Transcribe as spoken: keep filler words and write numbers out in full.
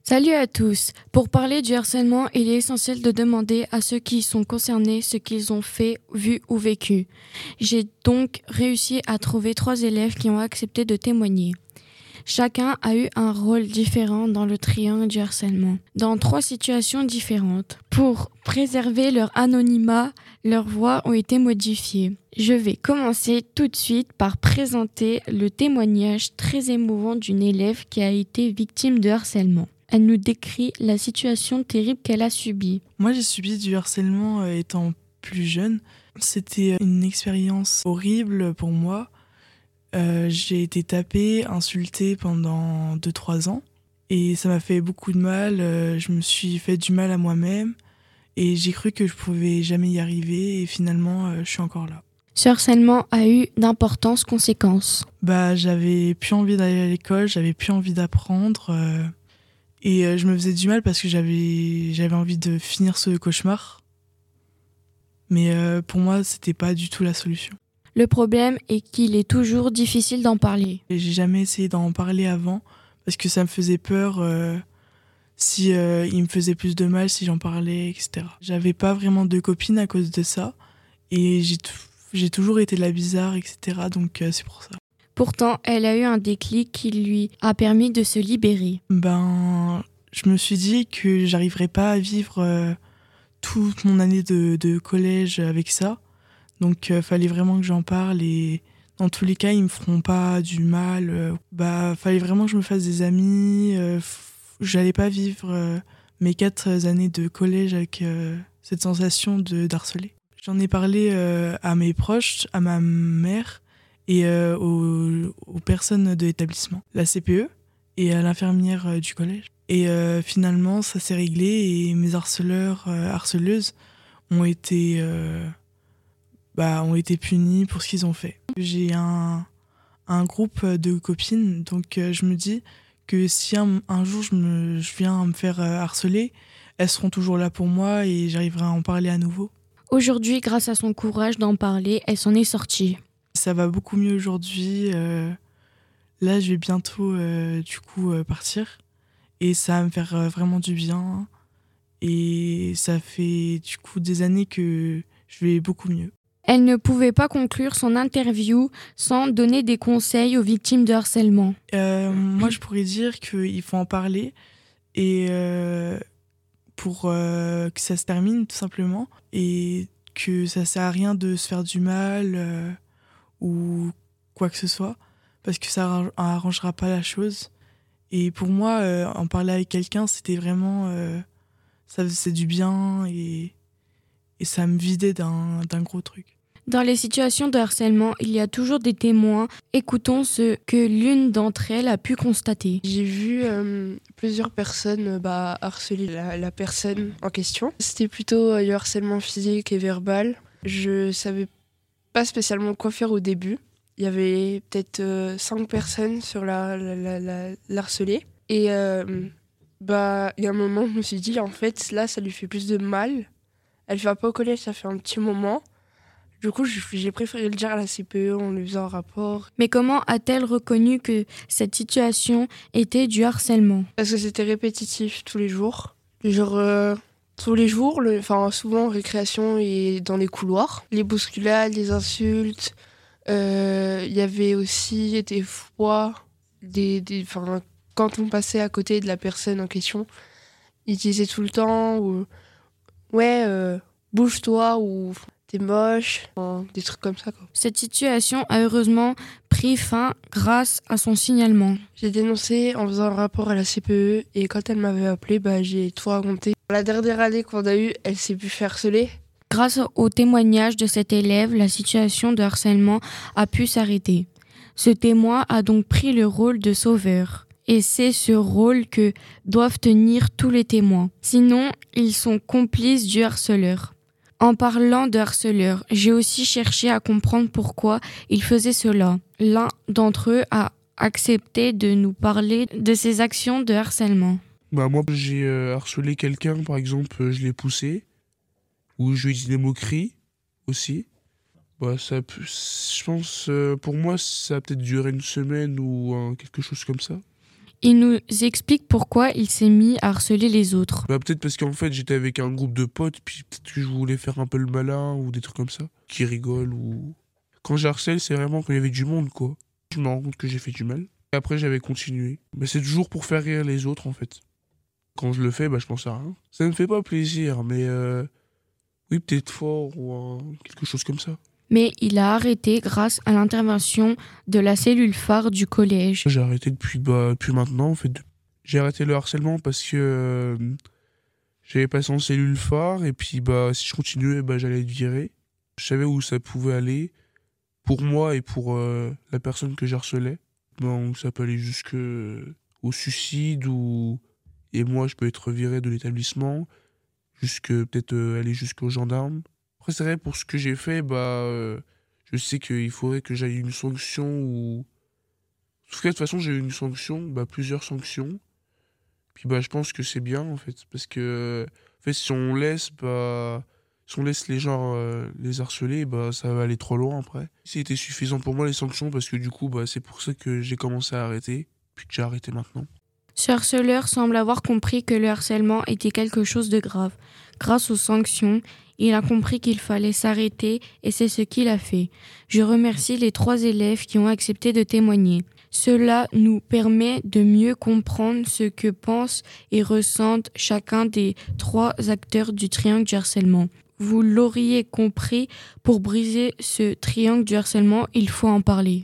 Salut à tous. Pour parler du harcèlement, il est essentiel de demander à ceux qui sont concernés ce qu'ils ont fait, vu ou vécu. J'ai donc réussi à trouver trois élèves qui ont accepté de témoigner. Chacun a eu un rôle différent dans le triangle du harcèlement, dans trois situations différentes. Pour préserver leur anonymat, leurs voix ont été modifiées. Je vais commencer tout de suite par présenter le témoignage très émouvant d'une élève qui a été victime de harcèlement. Elle nous décrit la situation terrible qu'elle a subie. Moi, j'ai subi du harcèlement euh, étant plus jeune. C'était une expérience horrible pour moi. Euh, j'ai été tapée, insultée pendant deux trois ans. Et ça m'a fait beaucoup de mal. Euh, je me suis fait du mal à moi-même. Et j'ai cru que je pouvais jamais y arriver. Et finalement, euh, je suis encore là. Ce harcèlement a eu d'importantes conséquences. Bah, j'avais plus envie d'aller à l'école. J'avais plus envie d'apprendre. Euh, et euh, je me faisais du mal parce que j'avais, j'avais envie de finir ce cauchemar. Mais euh, pour moi, c'était pas du tout la solution. Le problème est qu'il est toujours difficile d'en parler. Et j'ai jamais essayé d'en parler avant parce que ça me faisait peur euh, si euh, il me faisait plus de mal si j'en parlais, et cetera. J'avais pas vraiment de copine à cause de ça et j'ai, t- j'ai toujours été la bizarre, et cetera. Donc euh, c'est pour ça. Pourtant, elle a eu un déclic qui lui a permis de se libérer. Ben, je me suis dit que j'arriverais pas à vivre euh, toute mon année de, de collège avec ça. Donc, euh, fallait vraiment que j'en parle et dans tous les cas, ils me feront pas du mal. Euh, bah, fallait vraiment que je me fasse des amis. Euh, f- j'allais pas vivre euh, mes quatre années de collège avec euh, cette sensation de d'harceler. J'en ai parlé euh, à mes proches, à ma mère et euh, aux, aux personnes de l'établissement, la C P E et à l'infirmière euh, du collège. Et euh, finalement, ça s'est réglé et mes harceleurs, euh, harceleuses ont été euh, Bah, ont été punis pour ce qu'ils ont fait. J'ai un, un groupe de copines, donc euh, je me dis que si un, un jour je, me, je viens me faire euh, harceler, elles seront toujours là pour moi et j'arriverai à en parler à nouveau. Aujourd'hui, grâce à son courage d'en parler, elle s'en est sortie. Ça va beaucoup mieux aujourd'hui. Euh, là, je vais bientôt euh, du coup euh, partir et ça va me faire euh, vraiment du bien. Et ça fait du coup des années que je vais beaucoup mieux. Elle ne pouvait pas conclure son interview sans donner des conseils aux victimes de harcèlement. Euh, moi, je pourrais dire qu'il faut en parler et euh, pour euh, que ça se termine tout simplement et que ça sert à rien de se faire du mal euh, ou quoi que ce soit parce que ça arra- arrangera pas la chose. Et pour moi, euh, en parler avec quelqu'un, c'était vraiment euh, ça faisait du bien et, et ça me vidait d'un, d'un gros truc. Dans les situations de harcèlement, il y a toujours des témoins. Écoutons ce que l'une d'entre elles a pu constater. J'ai vu euh, plusieurs personnes euh, bah, harceler la, la personne en question. C'était plutôt euh, du harcèlement physique et verbal. Je savais pas spécialement quoi faire au début. Il y avait peut-être euh, cinq personnes sur la, la, la, la, l'harceler. Et euh, bah, il y a un moment, je me suis dit, en fait, là, ça lui fait plus de mal. Elle va pas au collège, ça fait un petit moment. Du coup, j'ai préféré le dire à la C P E en lui faisant un rapport. Mais comment a-t-elle reconnu que cette situation était du harcèlement ? Parce que c'était répétitif tous les jours. Genre, euh, tous les jours, le, enfin, souvent en récréation et dans les couloirs. Les bousculades, les insultes. Il euh, y avait aussi des fois, des, des, enfin, quand on passait à côté de la personne en question, il disait tout le temps ou, ouais, euh, bouge-toi ou t'es moche, enfin, des trucs comme ça, quoi. Cette situation a heureusement pris fin grâce à son signalement. J'ai dénoncé en faisant un rapport à la C P E et quand elle m'avait appelé, bah, j'ai tout raconté. La dernière année qu'on a eue, elle s'est pu faire harceler. Grâce au témoignage de cet élève, la situation de harcèlement a pu s'arrêter. Ce témoin a donc pris le rôle de sauveur. Et c'est ce rôle que doivent tenir tous les témoins. Sinon, ils sont complices du harceleur. En parlant de harceleur, j'ai aussi cherché à comprendre pourquoi il faisait cela. L'un d'entre eux a accepté de nous parler de ses actions de harcèlement. Bah moi, j'ai euh, harcelé quelqu'un, par exemple, euh, je l'ai poussé, ou je lui ai dit des moqueries aussi. Bah ça, peut- je pense, euh, pour moi, ça a peut-être duré une semaine ou euh, quelque chose comme ça. Il nous explique pourquoi il s'est mis à harceler les autres. Bah, peut-être parce qu'en fait, j'étais avec un groupe de potes, puis peut-être que je voulais faire un peu le malin ou des trucs comme ça, qui rigolent ou... Quand j'harcèle, c'est vraiment quand il y avait du monde, quoi. Je me rends compte que j'ai fait du mal. Et après, j'avais continué. Mais c'est toujours pour faire rire les autres, en fait. Quand je le fais, bah, je pense à rien. Ça ne me fait pas plaisir, mais... Euh... Oui, peut-être fort ou euh, quelque chose comme ça. Mais il a arrêté grâce à l'intervention de la cellule phare du collège. J'ai arrêté depuis, bah, depuis maintenant, en fait. J'ai arrêté le harcèlement parce que euh, j'avais passé en cellule phare et puis bah, si je continuais, bah, j'allais être viré. Je savais où ça pouvait aller pour moi et pour euh, la personne que j'harcelais. Bon, ça peut aller jusqu'au suicide ou... Et moi, je peux être viré de l'établissement, jusque peut-être euh, aller jusqu'aux gendarmes. Après, c'est vrai, pour ce que j'ai fait, bah, euh, je sais qu'il faudrait que j'aille une sanction ou... Sauf que de toute façon, j'ai eu une sanction, bah, plusieurs sanctions. Puis bah, je pense que c'est bien, en fait. Parce que, en fait, si on laisse, bah, si on laisse les gens euh, les harceler, bah, ça va aller trop loin après. C'était suffisant pour moi, les sanctions, parce que du coup, bah, c'est pour ça que j'ai commencé à arrêter, puis que j'ai arrêté maintenant. Ce harceleur semble avoir compris que le harcèlement était quelque chose de grave. Grâce aux sanctions, il a compris qu'il fallait s'arrêter et c'est ce qu'il a fait. Je remercie les trois élèves qui ont accepté de témoigner. Cela nous permet de mieux comprendre ce que pense et ressentent chacun des trois acteurs du triangle du harcèlement. Vous l'auriez compris, pour briser ce triangle du harcèlement, il faut en parler.